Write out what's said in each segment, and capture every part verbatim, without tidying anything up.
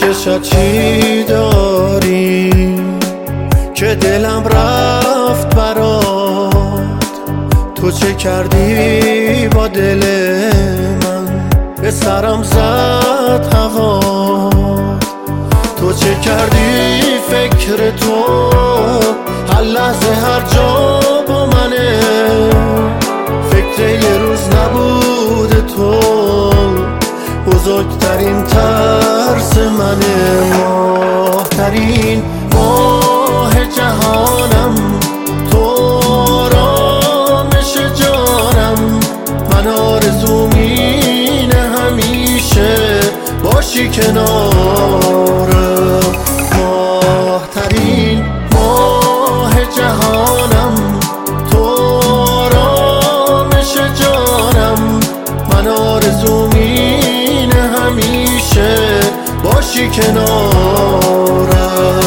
چشات چی داری که دلم رفت برات؟ تو چه کردی با دل من؟ به سرم زد هوا. تو چه کردی فکر تو هر لحظه هر جا با منه؟ فکر یه روز نبوده تو بزرگترین ترس منه. ماهترین ماه جهانم تو، آرامش جانم. من آرزوم اینه همیشه باشی کنارم. ماهترین ماه جهانم تو، آرامش جانم. من آرزوم اینه همیشه باشی کنارم.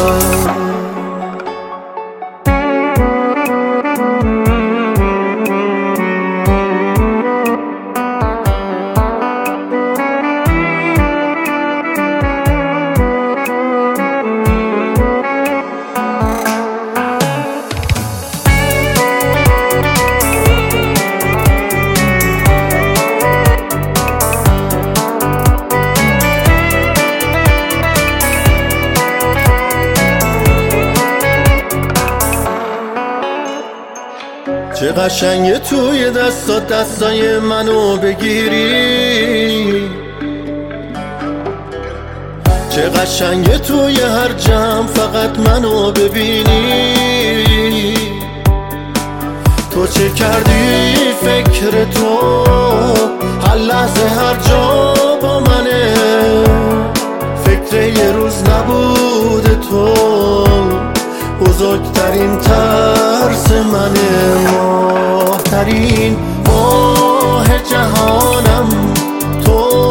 چه قشنگه توی دستات دستای منو بگیری، چه قشنگه توی هر جمع فقط منو ببینی. تو چه کردی فکر تو هر لحظه هر جا با منه؟ فکر یه روز نبوده تو بزرگترین ترس منه. ماهترین ماه جهانم تو،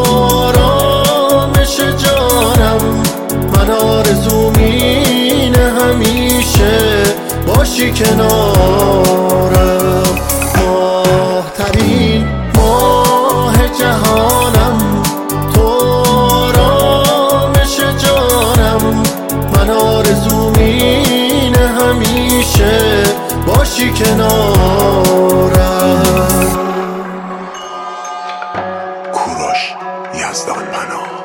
آرامش جانم. من آرزوم اینه همیشه باشی کنارم. ماهترین ماه جهانم تو، آرامش جانم. من آرزوم اینه همیشه باشی کنارم. کوروش یزدان پناه.